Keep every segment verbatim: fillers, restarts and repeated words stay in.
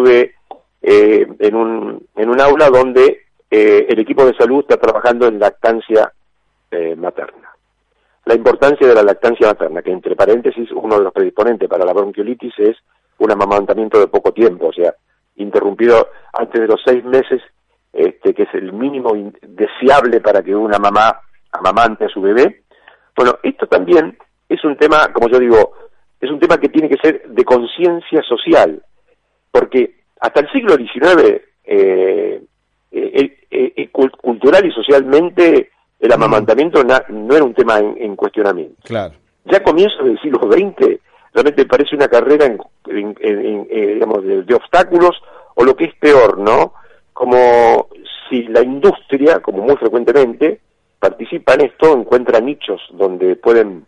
estuve eh, en un en un aula donde eh, el equipo de salud está trabajando en lactancia eh, materna. La importancia de la lactancia materna, que entre paréntesis, uno de los predisponentes para la bronquiolitis es un amamantamiento de poco tiempo, o sea, interrumpido antes de los seis meses, este, que es el mínimo deseable para que una mamá amamante a su bebé. Bueno, esto también es un tema, como yo digo, es un tema que tiene que ser de conciencia social, porque hasta el siglo diecinueve, eh, eh, eh, eh, cultural y socialmente, el amamantamiento na, no era un tema en, en cuestionamiento. Claro. Ya a comienzos del siglo veinte, realmente parece una carrera en, en, en, en, eh, digamos, de, de obstáculos, o lo que es peor, ¿no? Como si la industria, como muy frecuentemente, participa en esto, encuentra nichos donde pueden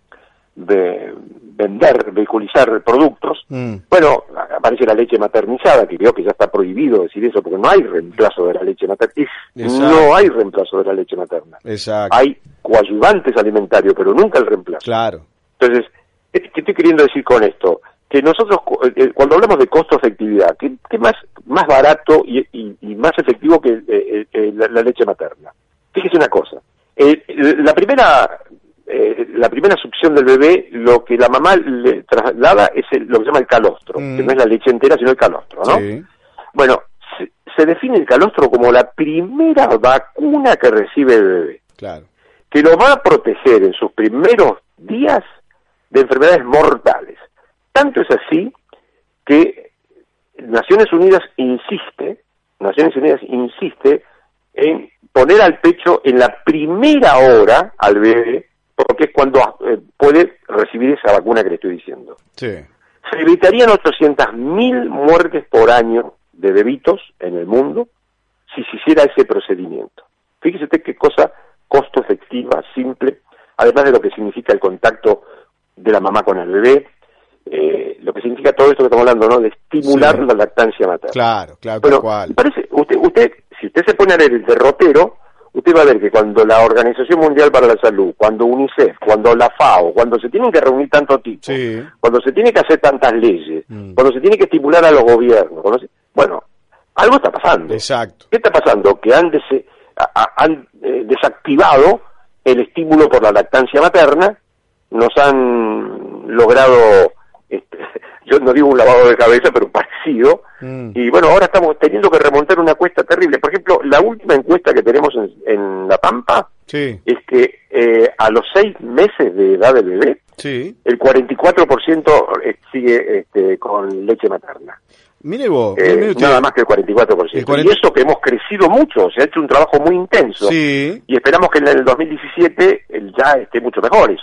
de, vender, vehiculizar productos. Mm. Bueno, aparece la leche maternizada, que creo que ya está prohibido decir eso, porque no hay reemplazo de la leche materna. No hay reemplazo de la leche materna. Exacto. Hay coadyuvantes alimentarios, pero nunca el reemplazo. Claro. Entonces, ¿qué estoy queriendo decir con esto? Que nosotros, eh, cuando hablamos de costo-efectividad, ¿qué, qué más más barato y, y, y más efectivo que eh, eh, la, la leche materna? Fíjese una cosa. Eh, la primera eh, la primera succión del bebé, lo que la mamá le traslada es el, lo que se llama el calostro, mm. que no es la leche entera, sino el calostro, ¿no? Sí. Bueno, se, se define el calostro como la primera vacuna que recibe el bebé. Claro. Que lo va a proteger en sus primeros días de enfermedades mortales. Tanto es así que Naciones Unidas insiste, Naciones Unidas insiste en poner al pecho en la primera hora al bebé, porque es cuando eh, puede recibir esa vacuna que le estoy diciendo. Sí. Se evitarían ochocientas mil muertes por año de bebitos en el mundo si se hiciera ese procedimiento. Fíjese usted qué cosa costo efectiva, simple, además de lo que significa el contacto de la mamá con el bebé, eh, lo que significa todo esto que estamos hablando, ¿no? De estimular sí. la lactancia materna. Claro, claro, bueno, tal cual. Parece, usted, usted, si usted se pone a leer el derrotero, usted va a ver que cuando la Organización Mundial para la Salud, cuando UNICEF, cuando la FAO, cuando se tienen que reunir tanto tipos, sí. cuando se tiene que hacer tantas leyes, mm. cuando se tiene que estimular a los gobiernos, se, bueno, algo está pasando. Exacto. ¿Qué está pasando? Que han, dese, a, a, han eh, desactivado el estímulo por la lactancia materna, nos han logrado, este, yo no digo un lavado de cabeza, pero parecido, mm. y bueno, ahora estamos teniendo que remontar una encuesta terrible. Por ejemplo, la última encuesta que tenemos en, en La Pampa sí. es que eh, a los seis meses de edad del bebé, sí. el cuarenta y cuatro por ciento sigue este, con leche materna. Mire vos, eh, mire nada más que el cuarenta y cuatro por ciento. El cuarenta... Y eso que hemos crecido mucho, se ha hecho un trabajo muy intenso. Sí. Y esperamos que en el dos mil diecisiete ya esté mucho mejor eso.